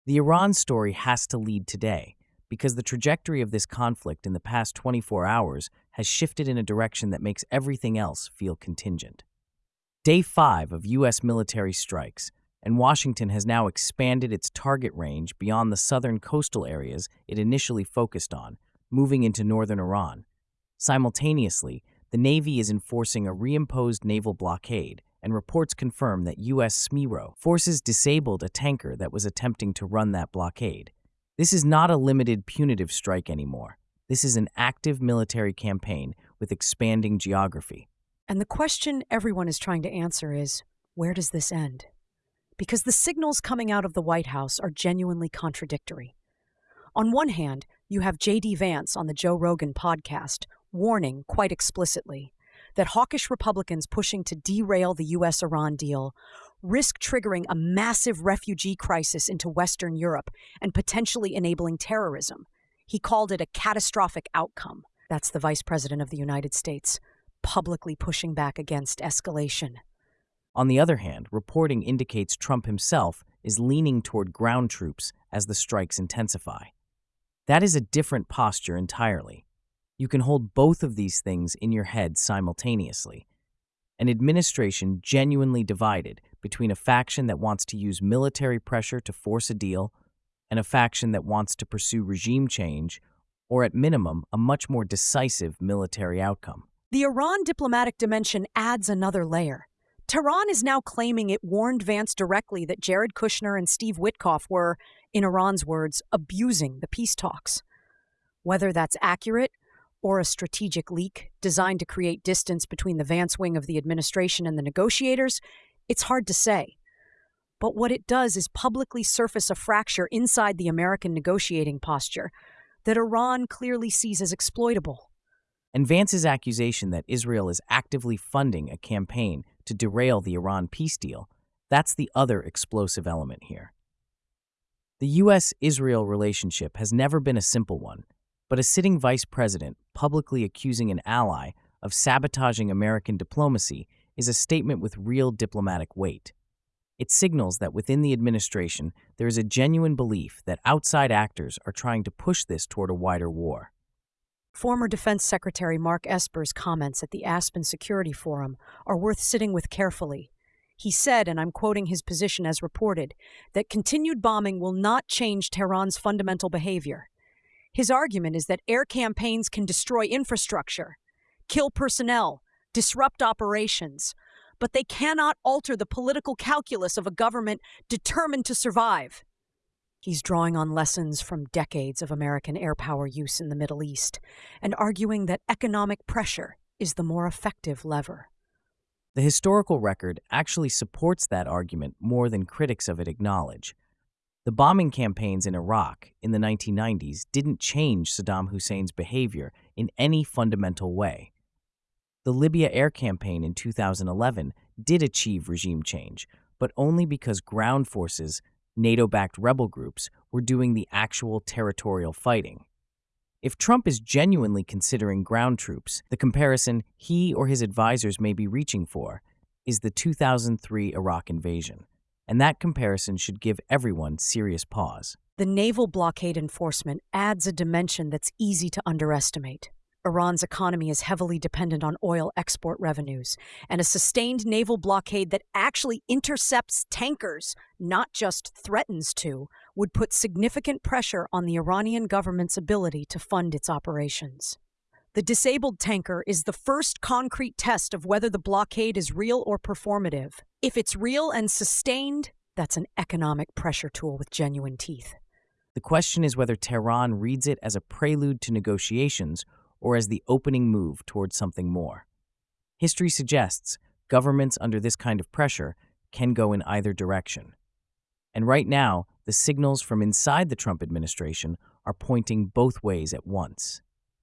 The Iran story has to lead today because the trajectory of this conflict in the past 24 hours has shifted in a direction that makes everything else feel contingent. Day 5 of U.S. military strikes, and Washington has now expanded its target range beyond the southern coastal areas it initially focused on, moving into northern Iran. Simultaneously, the Navy is enforcing a reimposed naval blockade, and reports confirm that U.S. SMERO forces disabled a tanker that was attempting to run that blockade. This is not a limited punitive strike anymore. This is an active military campaign with expanding geography. And the question everyone is trying to answer is, where does this end? Because the signals coming out of the White House are genuinely contradictory. On one hand, you have J.D. Vance on the Joe Rogan podcast warning quite explicitly that hawkish Republicans pushing to derail the U.S.-Iran deal risk triggering a massive refugee crisis into Western Europe and potentially enabling terrorism. He called it a catastrophic outcome. That's the Vice President of the United States, publicly pushing back against escalation. On the other hand, reporting indicates Trump himself is leaning toward ground troops as the strikes intensify. That is a different posture entirely. You can hold both of these things in your head simultaneously. An administration genuinely divided between a faction that wants to use military pressure to force a deal and a faction that wants to pursue regime change, or at minimum, a much more decisive military outcome. The Iran diplomatic dimension adds another layer. Tehran is now claiming it warned Vance directly that Jared Kushner and Steve Witkoff were, in Iran's words, abusing the peace talks. Whether that's accurate or a strategic leak designed to create distance between the Vance wing of the administration and the negotiators, it's hard to say. But what it does is publicly surface a fracture inside the American negotiating posture that Iran clearly sees as exploitable. And Vance's accusation that Israel is actively funding a campaign to derail the Iran peace deal, that's the other explosive element here. The U.S.-Israel relationship has never been a simple one, but a sitting vice president publicly accusing an ally of sabotaging American diplomacy is a statement with real diplomatic weight. It signals that within the administration there is a genuine belief that outside actors are trying to push this toward a wider war. Former Defense Secretary Mark Esper's comments at the Aspen Security Forum are worth sitting with carefully. He said, and I'm quoting his position as reported, that continued bombing will not change Tehran's fundamental behavior. His argument is that air campaigns can destroy infrastructure, kill personnel, disrupt operations, but they cannot alter the political calculus of a government determined to survive. He's drawing on lessons from decades of American air power use in the Middle East and arguing that economic pressure is the more effective lever. The historical record actually supports that argument more than critics of it acknowledge. The bombing campaigns in Iraq in the 1990s didn't change Saddam Hussein's behavior in any fundamental way. The Libya air campaign in 2011 did achieve regime change, but only because ground forces, NATO-backed rebel groups, were doing the actual territorial fighting. If Trump is genuinely considering ground troops, the comparison he or his advisors may be reaching for is the 2003 Iraq invasion. And that comparison should give everyone serious pause. The naval blockade enforcement adds a dimension that's easy to underestimate. Iran's economy is heavily dependent on oil export revenues, and a sustained naval blockade that actually intercepts tankers, not just threatens to, would put significant pressure on the Iranian government's ability to fund its operations. The disabled tanker is the first concrete test of whether the blockade is real or performative. If it's real and sustained, that's an economic pressure tool with genuine teeth. The question is whether Tehran reads it as a prelude to negotiations or as the opening move towards something more. History suggests governments under this kind of pressure can go in either direction. And right now, the signals from inside the Trump administration are pointing both ways at once.